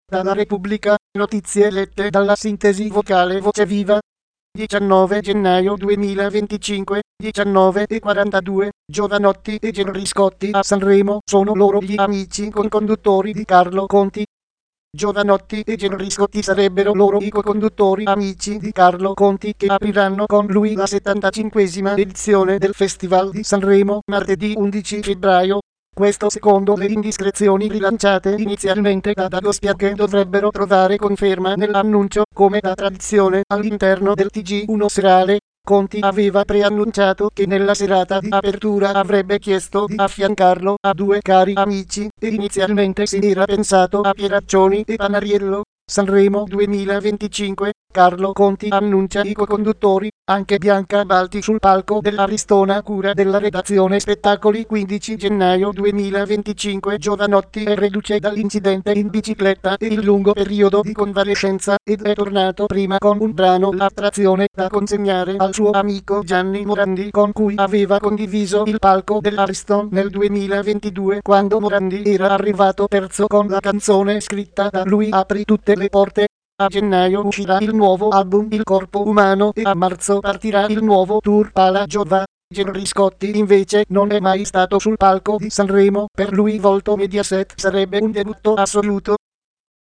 Dalla Repubblica, notizie lette dalla sintesi vocale Voce Viva. 19 gennaio 2025, 19:42, Jovanotti e Genoscotti a Sanremo, sono loro gli amici co-conduttori di Carlo Conti. Jovanotti e Genoscotti sarebbero loro i co-conduttori amici di Carlo Conti che apriranno con lui la 75esima edizione del Festival di Sanremo martedì 11 febbraio. Questo secondo le indiscrezioni rilanciate inizialmente da Dagospia, che dovrebbero trovare conferma nell'annuncio, come da tradizione all'interno del TG1 serale. Conti aveva preannunciato che nella serata di apertura avrebbe chiesto di affiancarlo a due cari amici, e inizialmente si era pensato a Pieraccioni e Panariello. Sanremo 2025, Carlo Conti annuncia i co-conduttori, anche Bianca Balti sul palco dell'Aristona, cura della redazione spettacoli. 15 gennaio 2025, Jovanotti è reduce dall'incidente in bicicletta e il lungo periodo di convalescenza, ed è tornato prima con un brano, L'attrazione, da consegnare al suo amico Gianni Morandi, con cui aveva condiviso il palco dell'Ariston nel 2022, quando Morandi era arrivato terzo con la canzone scritta da lui, Apri tutte le porte. A gennaio uscirà il nuovo album Il corpo umano e a marzo partirà il nuovo tour Pala Giova. Genoscotti invece non è mai stato sul palco di Sanremo, per lui volto Mediaset sarebbe un debutto assoluto.